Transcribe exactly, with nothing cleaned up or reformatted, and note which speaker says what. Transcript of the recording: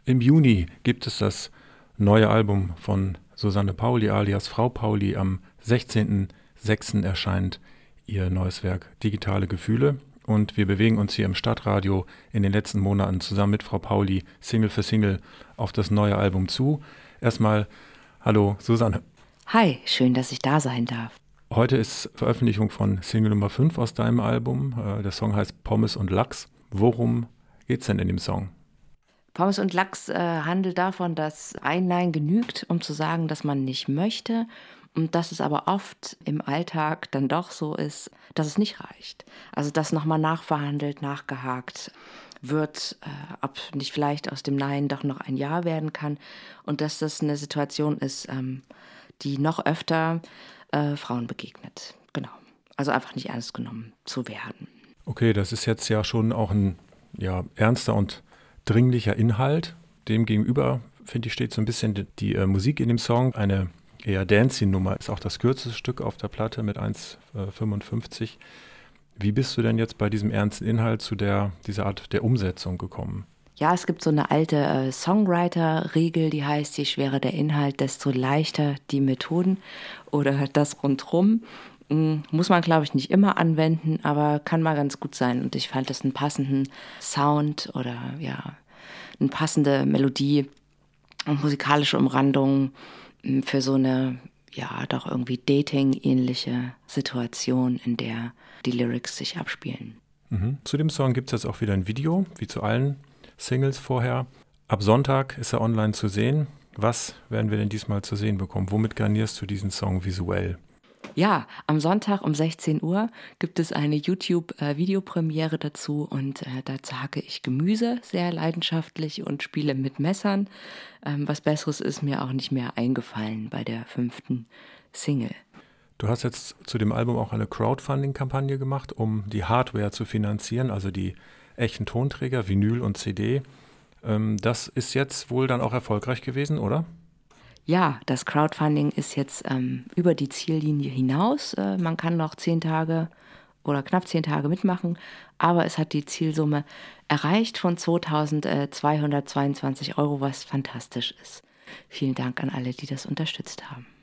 Speaker 1: Im Juni gibt es das neue Album von Susanne Pauli alias Frau Pauli. Am sechzehnten sechsten erscheint ihr neues Werk Digitale Gefühle. Und wir bewegen uns hier im Stadtradio in den letzten Monaten zusammen mit Frau Pauli Single für Single auf das neue Album zu. Erstmal, hallo Susanne.
Speaker 2: Hi, schön, dass ich da sein darf.
Speaker 1: Heute ist Veröffentlichung von Single Nummer fünf aus deinem Album. Der Song heißt Pommes und Lachs. Worum geht's denn in dem Song?
Speaker 2: Pommes und Lachs äh, handelt davon, dass ein Nein genügt, um zu sagen, dass man nicht möchte, und dass es aber oft im Alltag dann doch so ist, dass es nicht reicht. Also dass nochmal nachverhandelt, nachgehakt wird, äh, ob nicht vielleicht aus dem Nein doch noch ein Ja werden kann, und dass das eine Situation ist, ähm, die noch öfter äh, Frauen begegnet. Genau. Also einfach nicht ernst genommen zu werden.
Speaker 1: Okay, das ist jetzt ja schon auch ein ja, ernster und dringlicher Inhalt. Demgegenüber, finde ich, steht so ein bisschen die, die äh, Musik in dem Song. Eine eher Dancing-Nummer ist auch das kürzeste Stück auf der Platte mit eins fünfundfünfzig. Wie bist du denn jetzt bei diesem ernsten Inhalt zu der, dieser Art der Umsetzung gekommen?
Speaker 2: Ja, es gibt so eine alte äh, Songwriter-Regel, die heißt, je schwerer der Inhalt, desto leichter die Methoden oder das Rundrum. Mm, Muss man, glaube ich, nicht immer anwenden, aber kann mal ganz gut sein. Und ich fand das einen passenden Sound oder ja, eine passende Melodie und musikalische Umrandung mm, für so eine, ja, doch irgendwie Dating-ähnliche Situation, in der die Lyrics sich abspielen.
Speaker 1: Mhm. Zu dem Song gibt es jetzt auch wieder ein Video, wie zu allen Singles vorher. Ab Sonntag ist er online zu sehen. Was werden wir denn diesmal zu sehen bekommen? Womit garnierst du diesen Song visuell?
Speaker 2: Ja, am Sonntag um sechzehn Uhr gibt es eine YouTube-Videopremiere dazu, und äh, da zerhacke ich Gemüse sehr leidenschaftlich und spiele mit Messern. Ähm, was Besseres ist mir auch nicht mehr eingefallen bei der fünften Single.
Speaker 1: Du hast jetzt zu dem Album auch eine Crowdfunding-Kampagne gemacht, um die Hardware zu finanzieren, also die echten Tonträger, Vinyl und C D. Ähm, das ist jetzt wohl dann auch erfolgreich gewesen, oder?
Speaker 2: Ja, das Crowdfunding ist jetzt ähm, über die Ziellinie hinaus. Äh, man kann noch zehn Tage oder knapp zehn Tage mitmachen, aber es hat die Zielsumme erreicht von zweitausendzweihundertzweiundzwanzig Euro, was fantastisch ist. Vielen Dank an alle, die das unterstützt haben.